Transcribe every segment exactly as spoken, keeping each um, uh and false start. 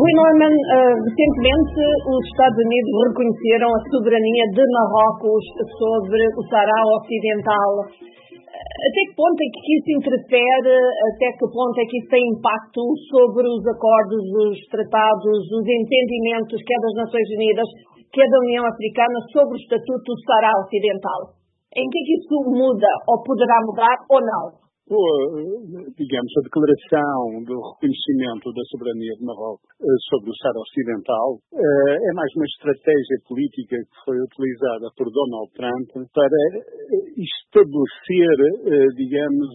Rui Norman, uh, recentemente os Estados Unidos reconheceram a soberania de Marrocos sobre o Saara Ocidental. Até que ponto é que isso interfere, até que ponto é que isso tem impacto sobre os acordos, os tratados, os entendimentos, quer das Nações Unidas, quer da União Africana, sobre o Estatuto do Saara Ocidental? Em que é que isso muda, ou poderá mudar, ou não? Digamos, a declaração do reconhecimento da soberania de Marrocos sobre o Saara Ocidental é mais uma estratégia política que foi utilizada por Donald Trump para estabelecer, digamos,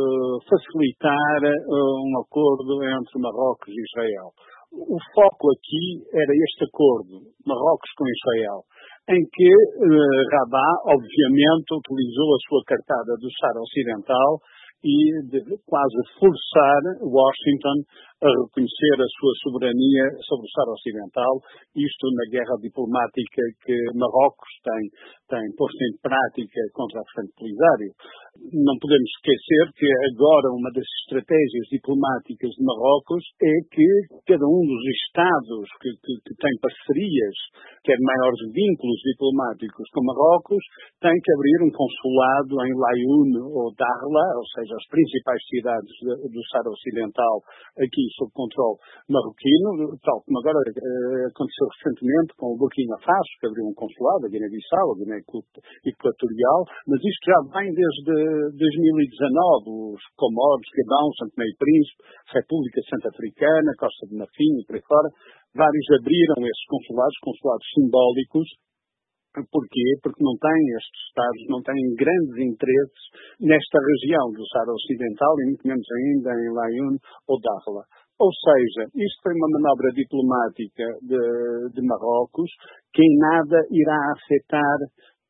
facilitar um acordo entre Marrocos e Israel. O foco aqui era este acordo, Marrocos com Israel, em que Rabat, obviamente, utilizou a sua cartada do Saara Ocidental e de quase forçar Washington a reconhecer a sua soberania sobre o Saara Ocidental, isto na guerra diplomática que Marrocos tem, tem posto em prática contra a Frente Polisário. Não podemos esquecer que agora uma das estratégias diplomáticas de Marrocos é que cada um dos Estados que, que, que tem parcerias, quer maiores vínculos diplomáticos com Marrocos, tem que abrir um consulado em Laayoune ou Dakhla, ou seja, as principais cidades do Saara Ocidental, aqui sob controle marroquino, tal como agora eh, aconteceu recentemente com o Burkina Faso, que abriu um consulado, a Guiné-Bissau, a Guiné Equatorial, mas isto já vem desde dois mil e dezanove, os Comoros, Gabão, São Tomé e Príncipe, República Centro-Africana, Costa de Marfim e por aí fora, vários abriram esses consulados, consulados simbólicos. Porquê? Porque não têm estes Estados, não têm grandes interesses nesta região do Saara Ocidental e muito menos ainda em Laayoune ou Dakhla. Ou seja, isto foi uma manobra diplomática de, de Marrocos que em nada irá afetar,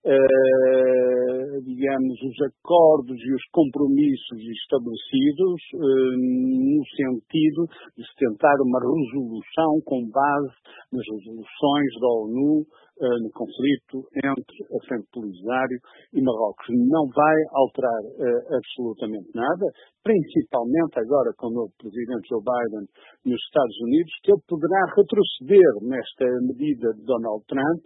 uh, digamos, os acordos e os compromissos estabelecidos uh, no sentido de se tentar uma resolução com base nas resoluções da ONU no conflito entre a Frente Polisário e Marrocos. Não vai alterar uh, absolutamente nada, principalmente agora com o novo presidente Joe Biden nos Estados Unidos, que ele poderá retroceder nesta medida de Donald Trump.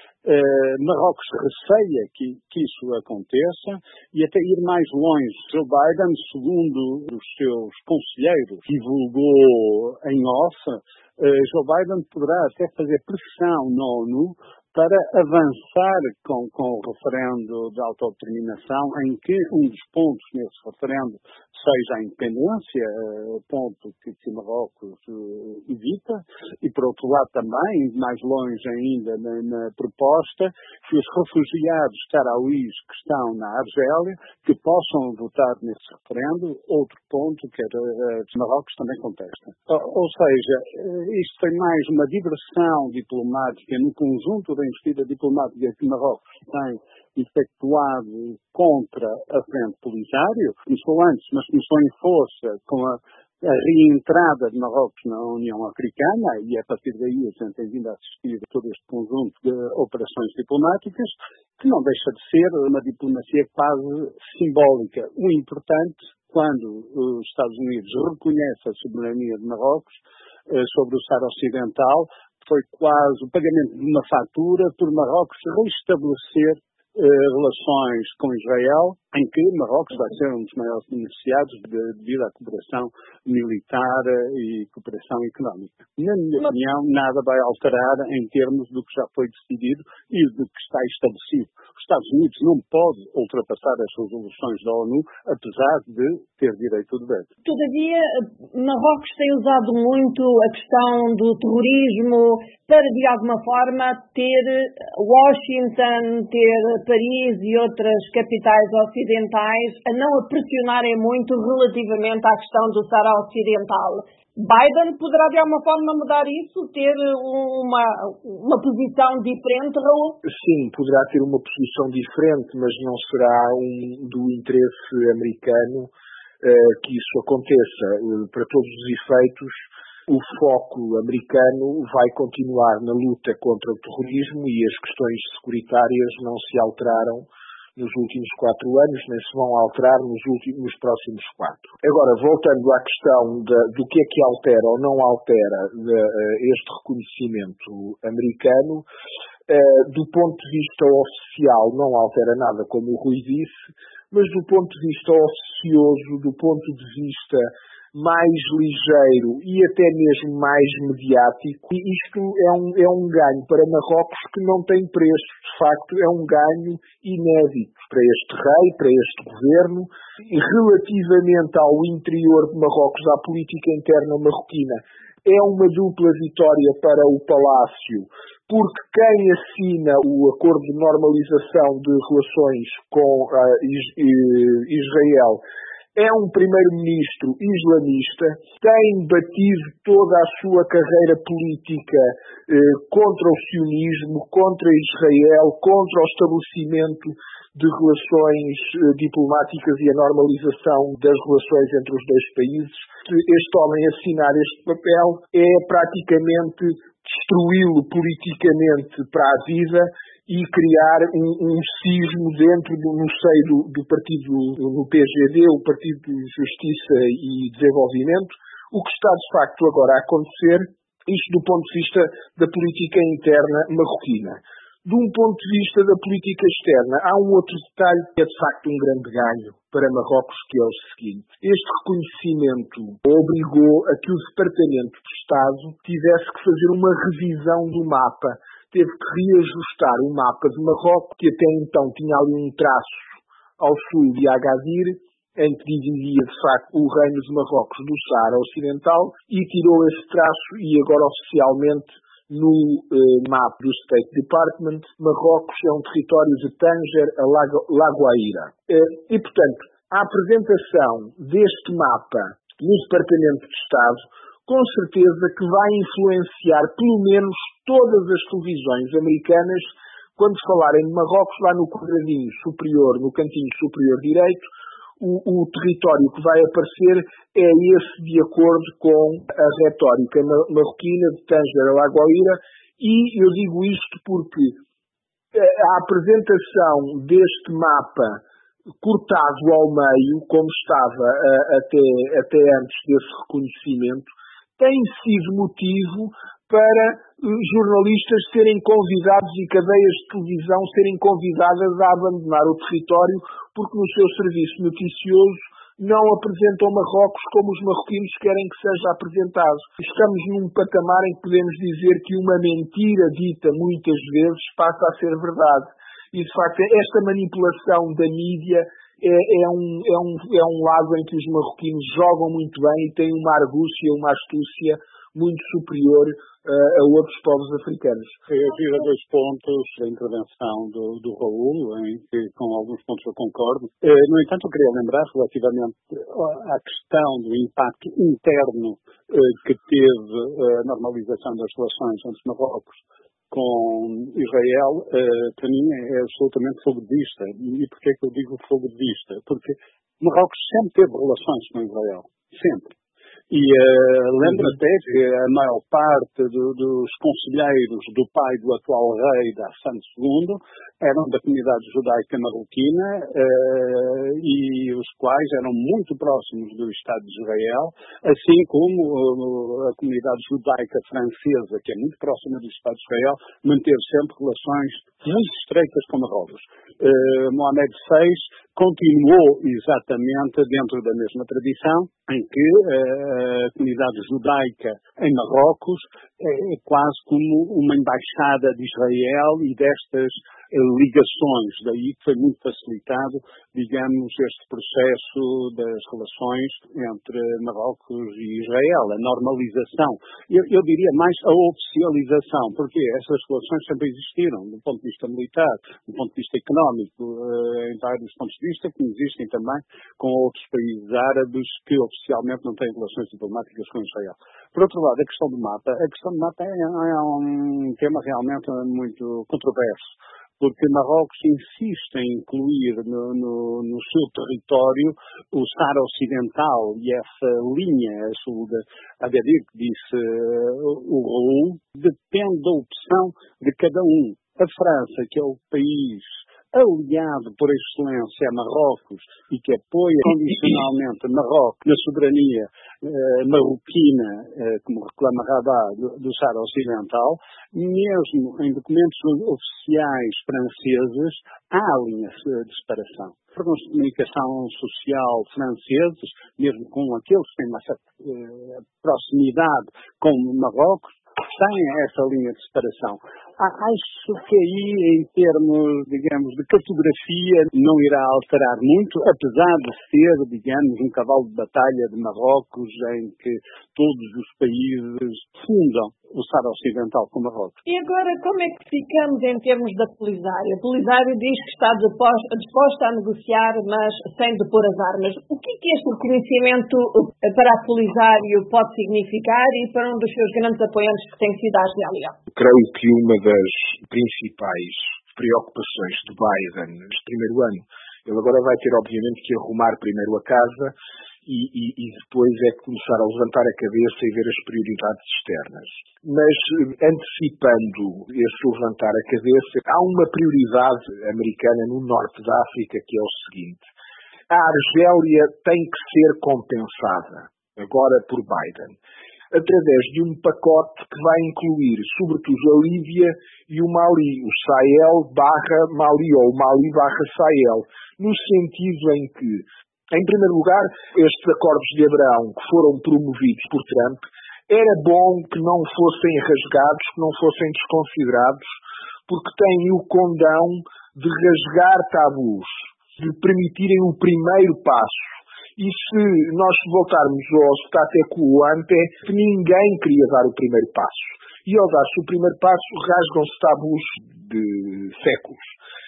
Uh, Marrocos receia que, que isso aconteça e até ir mais longe. Joe Biden, segundo os seus conselheiros, divulgou em off, uh, Joe Biden poderá até fazer pressão na ONU para avançar com, com o referendo de autodeterminação, em que um dos pontos nesse referendo seja a independência, ponto que, que Marrocos uh, evita, e por outro lado também, mais longe ainda na, na proposta, que os refugiados carauís que estão na Argélia, que possam votar nesse referendo, outro ponto que uh, Marrocos também contesta. Ou, ou seja, uh, isto foi mais uma diversão diplomática no conjunto da investida diplomática que Marrocos tem efetuado contra a Frente Polisário, começou antes, mas começou em força com a, a reentrada de Marrocos na União Africana, e a partir daí a gente tem vindo a assistir a todo este conjunto de operações diplomáticas, que não deixa de ser uma diplomacia quase simbólica. O importante, quando os Estados Unidos reconhecem a soberania de Marrocos eh, sobre o Saara Ocidental, foi quase o pagamento de uma fatura por Marrocos restabelecer eh, relações com Israel, em que Marrocos vai ser um dos maiores beneficiados devido à cooperação militar e cooperação económica. Na minha opinião, nada vai alterar em termos do que já foi decidido e do que está estabelecido. Os Estados Unidos não podem ultrapassar as resoluções da ONU, apesar de ter direito de veto. Todavia, Marrocos tem usado muito a questão do terrorismo para, de alguma forma, ter Washington, ter Paris e outras capitais ocidentais a não a pressionarem muito relativamente à questão do Saara Ocidental. Biden poderá de alguma forma mudar isso, ter uma, uma posição diferente, Raul? Sim, poderá ter uma posição diferente, mas não será um, do interesse americano uh, que isso aconteça. Uh, para todos os efeitos, o foco americano vai continuar na luta contra o terrorismo e as questões securitárias não se alteraram nos últimos quatro anos, nem se vão alterar nos, últimos, nos próximos quatro. Agora, voltando à questão de, do que é que altera ou não altera de, uh, este reconhecimento americano, uh, do ponto de vista oficial não altera nada, como o Rui disse, mas do ponto de vista oficioso, do ponto de vista mais ligeiro e até mesmo mais mediático, e isto é um, é um ganho para Marrocos que não tem preço. De facto, é um ganho inédito para este rei, para este governo, e relativamente ao interior de Marrocos, à política interna marroquina. É uma dupla vitória para o Palácio, porque quem assina o acordo de normalização de relações com uh, Israel é um primeiro-ministro islamista, tem batido toda a sua carreira política eh, contra o sionismo, contra Israel, contra o estabelecimento de relações eh, diplomáticas e a normalização das relações entre os dois países. Este homem assinar este papel é praticamente destruí-lo politicamente para a vida e criar um, um cismo dentro do, no seio do, do partido, no P G D, o Partido de Justiça e Desenvolvimento, o que está de facto agora a acontecer, isto do ponto de vista da política interna marroquina. De um ponto de vista da política externa, há um outro detalhe que é de facto um grande ganho para Marrocos, que é o seguinte. Este reconhecimento obrigou a que o Departamento de Estado tivesse que fazer uma revisão do mapa, teve que reajustar o mapa de Marrocos, que até então tinha ali um traço ao sul de Agadir, em que dividia, de facto, o Reino de Marrocos do Saara Ocidental, e tirou esse traço e agora oficialmente no eh, mapa do State Department, Marrocos é um território de Tanger a Lagoaíra. Eh, e, portanto, a apresentação deste mapa no Departamento de Estado com certeza que vai influenciar pelo menos todas as televisões americanas quando falarem de Marrocos, lá no quadradinho superior, no cantinho superior direito, o, o território que vai aparecer é esse de acordo com a retórica marroquina de Tanger a Lagoaíra, e eu digo isto porque a apresentação deste mapa cortado ao meio, como estava uh, até, até antes desse reconhecimento, tem sido motivo para uh, jornalistas serem convidados e cadeias de televisão serem convidadas a abandonar o território porque no seu serviço noticioso não apresentam Marrocos como os marroquinos querem que seja apresentado. Estamos num patamar em que podemos dizer que uma mentira dita muitas vezes passa a ser verdade. E, de facto, esta manipulação da mídia é, é, um, é, um, é um lado em que os marroquinos jogam muito bem e têm uma argúcia, uma astúcia muito superior uh, a outros povos africanos. Eu tive dois pontos da intervenção do, do Raul, em que com alguns pontos eu concordo. Uh, no entanto, eu queria lembrar relativamente à questão do impacto interno uh, que teve a normalização das relações entre Marrocos com Israel, uh, para mim é absolutamente fogo de vista. E porquê é que eu digo fogo de vista? Porque Marrocos sempre teve relações com Israel. Sempre. E uh, lembro até que a maior parte do, dos conselheiros do pai do atual rei, da Hassan segundo, eram da comunidade judaica marroquina uh, e os quais eram muito próximos do Estado de Israel, assim como uh, a comunidade judaica francesa, que é muito próxima do Estado de Israel, manteve sempre relações muito estreitas com Marrocos. Uh, Mohamed seis continuou exatamente dentro da mesma tradição, em que uh, a comunidade judaica em Marrocos é quase como uma embaixada de Israel e destas ligações, daí que foi muito facilitado, digamos, este processo das relações entre Marrocos e Israel, a normalização. Eu, eu diria mais a oficialização, porque essas relações sempre existiram, do ponto de vista militar, do ponto de vista económico, em vários pontos de vista, que existem também com outros países árabes que oficialmente não têm relações diplomáticas com Israel. Por outro lado, a questão do mapa. A questão do mapa é, é um tema realmente muito controverso, porque Marrocos insiste em incluir no, no, no seu território o Saara Ocidental e essa linha a sul de Agadir, que disse uh, o Raul, depende da opção de cada um. A França, que é o país aliado por excelência a Marrocos e que apoia condicionalmente Marrocos na soberania eh, marroquina, eh, como reclama Rabat, do, do Sahara Ocidental, mesmo em documentos oficiais franceses, há linhas de separação. Órgãos de comunicação social franceses, mesmo com aqueles que têm uma certa eh, proximidade com Marrocos, têm essa linha de separação. Acho que aí, em termos, digamos, de cartografia, não irá alterar muito, apesar de ser, digamos, um cavalo de batalha de Marrocos em que todos os países fundam o Sahara Ocidental com Marrocos. E agora, como é que ficamos em termos da Polisário? A Polisário diz que está disposta a negociar, mas sem depor as armas. O que é que este reconhecimento para a Polisário pode significar e para um dos seus grandes apoiantes, que tem sido a Argélia? Creio que uma das principais preocupações de Biden neste primeiro ano, ele agora vai ter, obviamente, que arrumar primeiro a casa e, e, e depois é começar a levantar a cabeça e ver as prioridades externas. Mas, antecipando esse levantar a cabeça, há uma prioridade americana no norte da África, que é o seguinte: a Argélia tem que ser compensada, agora por Biden, através de um pacote que vai incluir, sobretudo, a Líbia e o Mali, o Sahel barra Mali, ou o Mali barra Sahel, no sentido em que, em primeiro lugar, estes acordos de Abraão que foram promovidos por Trump, era bom que não fossem rasgados, que não fossem desconsiderados, porque têm o condão de rasgar tabus, de permitirem o primeiro passo. E se nós voltarmos ao status quo ante, ninguém queria dar o primeiro passo. E ao dar-se o primeiro passo, rasgam-se tabus de séculos.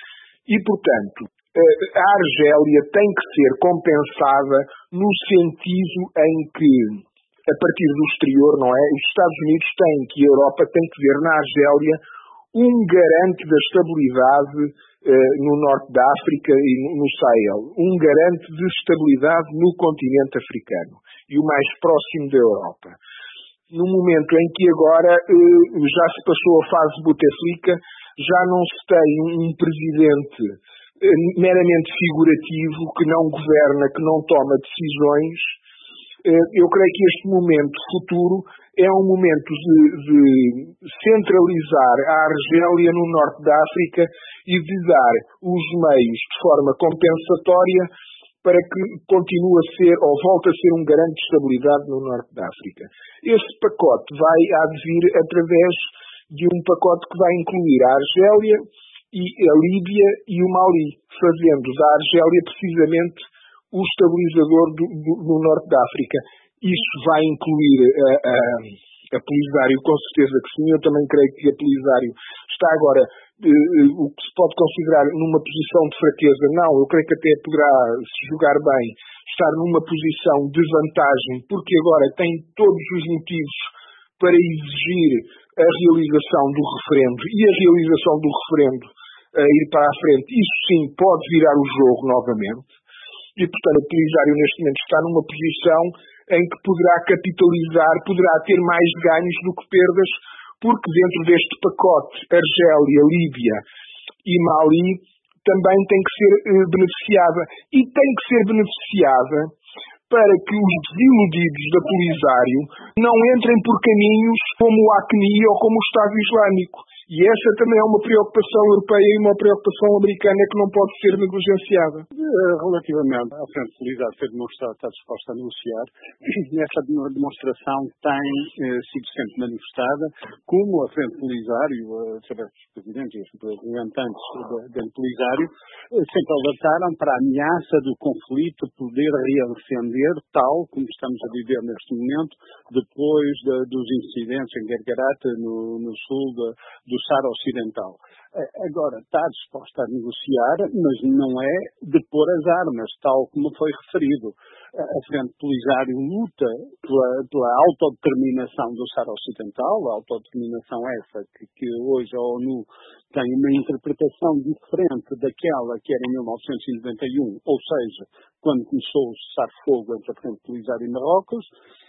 E, portanto, a Argélia tem que ser compensada no sentido em que, a partir do exterior, não é? Os Estados Unidos têm que, a Europa tem que ver na Argélia um garante da estabilidade eh, no norte da África e no, no Sahel, um garante de estabilidade no continente africano e o mais próximo da Europa. No momento em que agora eh, já se passou a fase Bouteflika, já não se tem um presidente eh, meramente figurativo, que não governa, que não toma decisões. Eh, eu creio que este momento futuro é um momento de, de centralizar a Argélia no norte da África e de dar os meios de forma compensatória para que continue a ser, ou volte a ser, um garante de estabilidade no norte da África. Este pacote vai advir através de um pacote que vai incluir a Argélia e a Líbia e o Mali, fazendo da Argélia precisamente o estabilizador do, do, do norte da África. Isso vai incluir a, a, a Polisário, com certeza que sim. Eu também creio que a Polisário está agora, eh, o que se pode considerar numa posição de fraqueza. Não, eu creio que até poderá se jogar bem, estar numa posição de vantagem, porque agora tem todos os motivos para exigir a realização do referendo, e a realização do referendo a ir para a frente, isso sim pode virar o jogo novamente. E, portanto, a Polisário neste momento está numa posição em que poderá capitalizar, poderá ter mais ganhos do que perdas, porque dentro deste pacote Argélia, Líbia e Mali também tem que ser eh, beneficiada. E tem que ser beneficiada para que os desiludidos da Polisário não entrem por caminhos como o ACNI ou como o Estado Islâmico. E essa também é uma preocupação europeia e uma preocupação americana que não pode ser negligenciada. Relativamente à Frente Polisário ter demonstrado estar disposta a negociar, essa demonstração tem eh, sido sempre manifestada, como a Frente Polisário, através dos presidentes e dos representantes da Polisário, sempre alertaram para a ameaça do conflito poder reacender, tal como estamos a viver neste momento, depois de, dos incidentes em Guerguerat, no, no sul de, do Sahara Ocidental. Agora, está disposta a negociar, mas não é de pôr as armas, tal como foi referido. A Frente Polisário luta pela, pela autodeterminação do Sahara Ocidental, a autodeterminação essa que, que hoje a ONU tem uma interpretação diferente daquela que era em mil novecentos e noventa e um, ou seja, quando começou o cessar-fogo entre a Frente Polisário e Marrocos.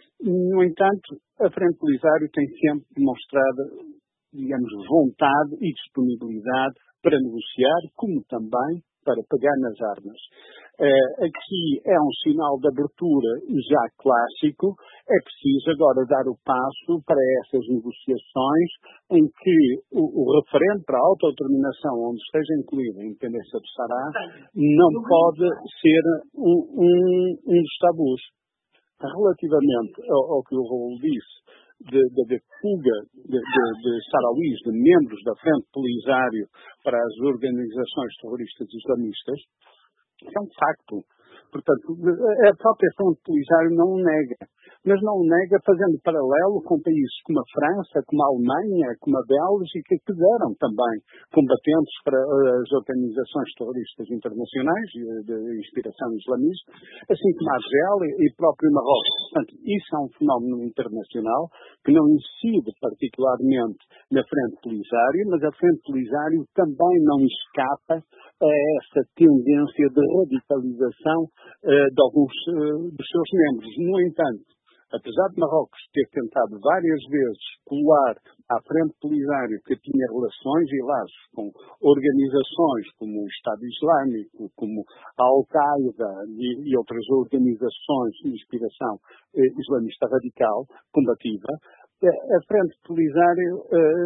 No entanto, a Frente Polisário tem sempre demonstrado, digamos, vontade e disponibilidade para negociar, como também para pegar nas armas. Uh, aqui é um sinal de abertura já clássico, é preciso agora dar o passo para essas negociações em que o, o referendo para a autodeterminação, onde esteja incluída a independência do Sará, não pode ser um, um, um dos tabus. Relativamente ao, ao que o Raul disse, de, de, de fuga de, de, de sarauís, de membros da Frente Polisário para as organizações terroristas islamistas, é um facto. Portanto, a própria Frente Polisário não o nega, mas não o nega fazendo paralelo com países como a França, como a Alemanha, como a Bélgica, que deram também combatentes para as organizações terroristas internacionais de inspiração islamista, assim como a Argélia e próprio Marrocos. Portanto, isso é um fenómeno internacional que não incide particularmente na Frente Polisário, mas a Frente Polisário também não escapa a essa tendência de radicalização uh, de alguns uh, dos seus membros. No entanto, apesar de Marrocos ter tentado várias vezes colar à Frente Polisário, que tinha relações e laços com organizações como o Estado Islâmico, como a Al-Qaeda e, e outras organizações de inspiração eh, islamista radical, combativa, a Frente Polisário,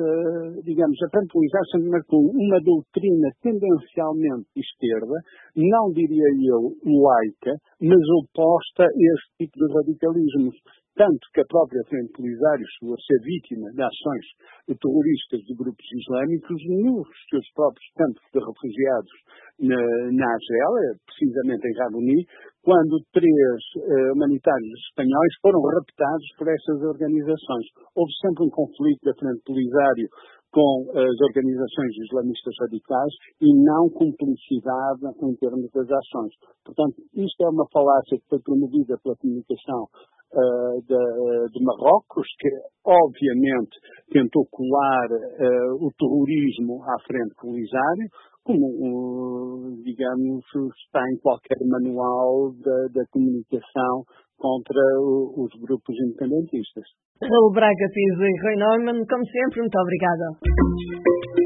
uh, digamos, a Frente Polisário sempre marcou uma doutrina tendencialmente de esquerda, não diria eu laica, mas oposta a este tipo de radicalismos. Tanto que a própria Frente Polisário chegou a ser vítima de ações terroristas de grupos islâmicos nos seus próprios campos de refugiados na, na Argélia, precisamente em Rabouni, quando três uh, humanitários espanhóis foram raptados por essas organizações. Houve sempre um conflito da Frente Polisário com as organizações islamistas radicais e não cumplicidade em termos das ações. Portanto, isto é uma falácia que foi promovida pela comunicação Uh, de, de Marrocos, que obviamente tentou colar uh, o terrorismo à Frente Polisário, como, uh, digamos, está em qualquer manual da, da comunicação contra o, os grupos independentistas. Raul Braga Pisa e Rui Neumann, como sempre, muito obrigada.